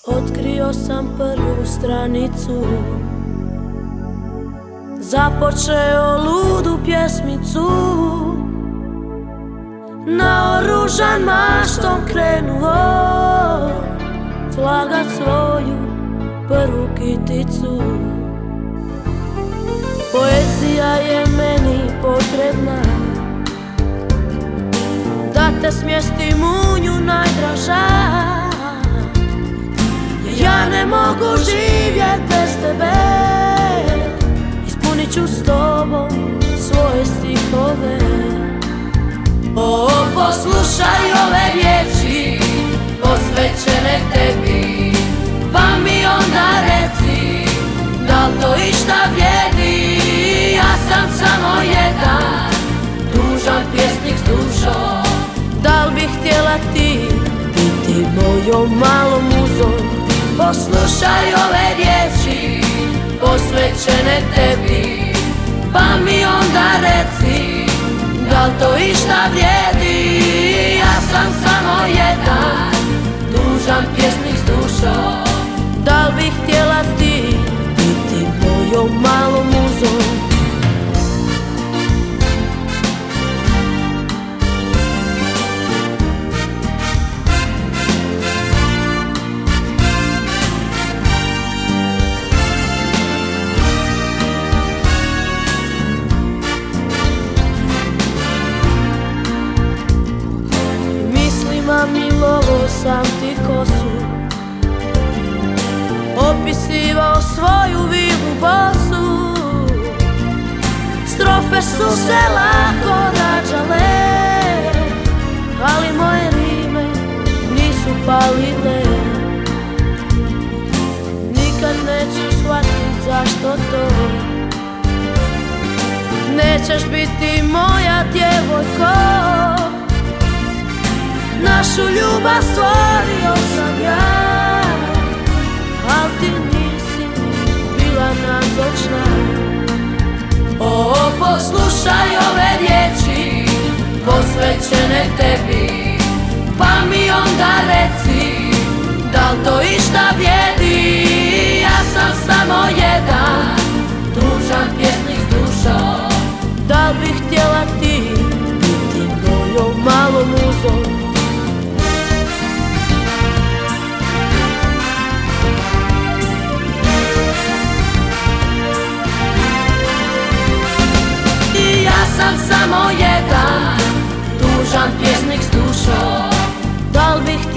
Otkrio sam prvu stranicu, započeo ludu pjesmicu, naoružan maštom krenuo slagat svoju prvu kiticu. Poezija je meni potrebna, da te smjestim u nju najdraža. Ja ne mogu živjet bez tebe, ispunit ću s tobom svoje stihove. O, poslušaj ove riječi posvećene tebi, pa mi onda reci, da li to išta vrijedi? Ja sam samo jedan tužan pjesnik s dušom. Da li bih htjela ti biti mojom malom muzom? Poslušaj ove riječi posvećene tebi, pa mi onda reci, da li to išta vrijedi? Ja sam samo jedan tužan pjesnik s dušom. Da li bih htjela ti biti mojom malom muzom? Milovo sam ti kosu, opisivao svoju vilu bosu. Strofe su se lako rađale, ali moje rime nisu palile. Nikad neću shvatit zašto to, nećeš biti moja djevojko. Našu ljubav stvorio sam ja, al ti nisi bila nazočna. O, poslušaj ove riječi posvećene tebi, pa mi onda reci, da li to išta vrijedi? Ja sam samo jedan tužan pjesnik s dušom. Da li bih htjela ti biti mojom malom muzom? Sam samo jedan tužan pjesnik s dušom. Da li bih